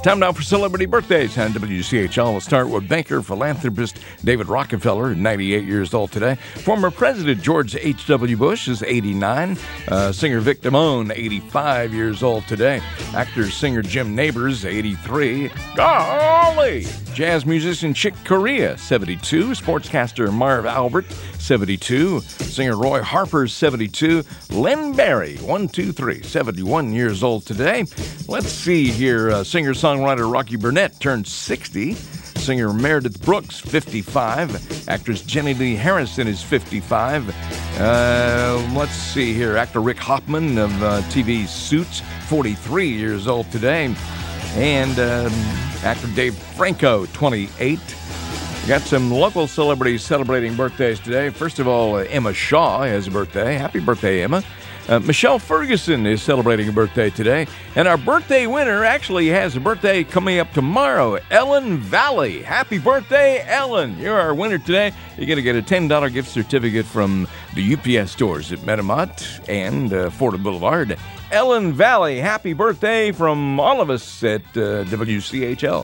Time now for celebrity birthdays on WCHL. We'll start with banker, philanthropist David Rockefeller, 98 years old today. Former President George H.W. Bush is 89. Singer Vic Damone, 85 years old today. Actor, singer Jim Nabors, 83. Golly! Jazz musician Chick Corea, 72. Sportscaster Marv Albert, 72. Singer Roy Harper, 72. Len Barry, 71 years old today. Let's see here. Singer-songwriter Rocky Burnett turned 60. Singer Meredith Brooks, 55. Actress Jenny Lee Harrison is 55. Let's see here. Actor Rick Hoffman of TV Suits, 43 years old today. And actor Dave Franco, 28. We got some local celebrities celebrating birthdays today. First of all, Emma Shaw has a birthday. Happy birthday, Emma. Michelle Ferguson is celebrating a birthday today. And our birthday winner actually has a birthday coming up tomorrow, Ellen Valley. Happy birthday, Ellen. You're our winner today. You're going to get a $10 gift certificate from the UPS stores at Metamont and Ford Boulevard. Ellen Valley, happy birthday from all of us at WCHL.